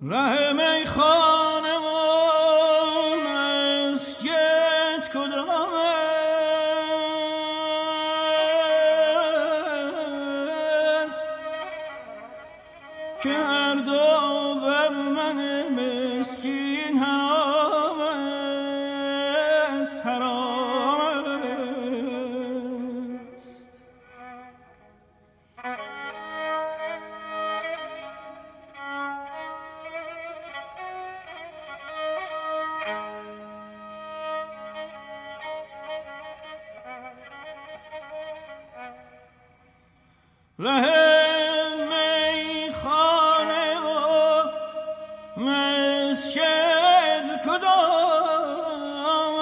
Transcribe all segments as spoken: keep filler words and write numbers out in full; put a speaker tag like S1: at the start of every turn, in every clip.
S1: ره میخانه و مسجد کدام است که هر دو بر من مسکین حرام است حرام است. ره میخانه و مسجد کدام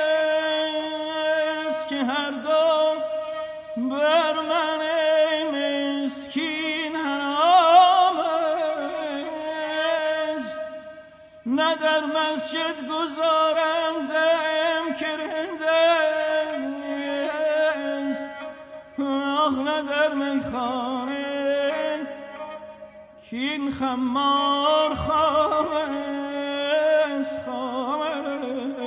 S1: است که هر دو بر من مسکین حرام است. نه در مسجد گذارندم که رنده است، آخ نه در میخانه که این خمار خام است خام است.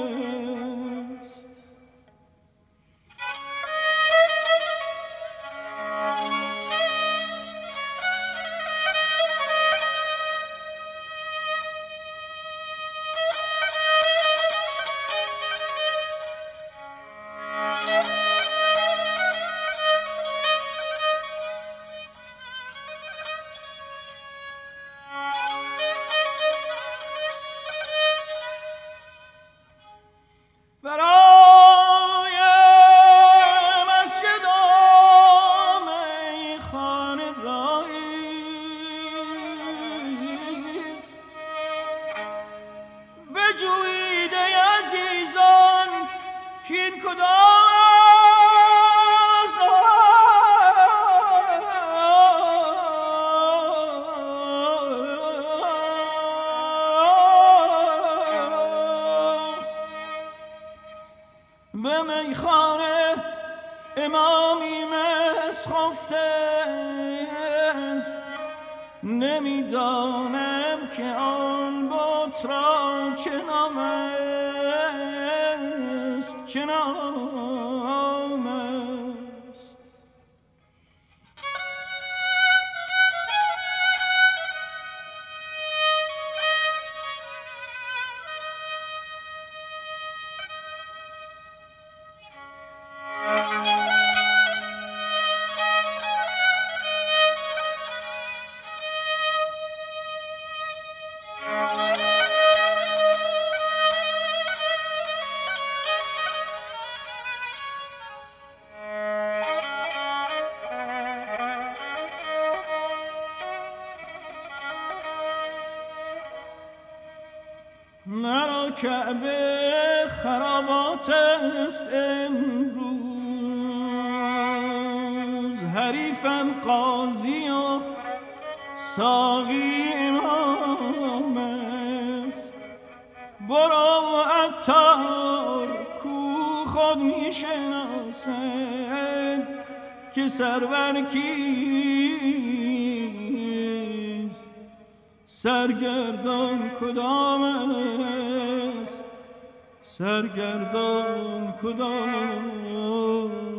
S1: به میخانه امامی مسخفته است، نمیدانم که آن بت را چه نام است چه نام است. مرا کعبه خرابات است امروز، حریفم قاضی و ساقی امام است. برو عطار کو خود می شناسد که سرور کیست، سرگردان کدام است، سرگردان کدام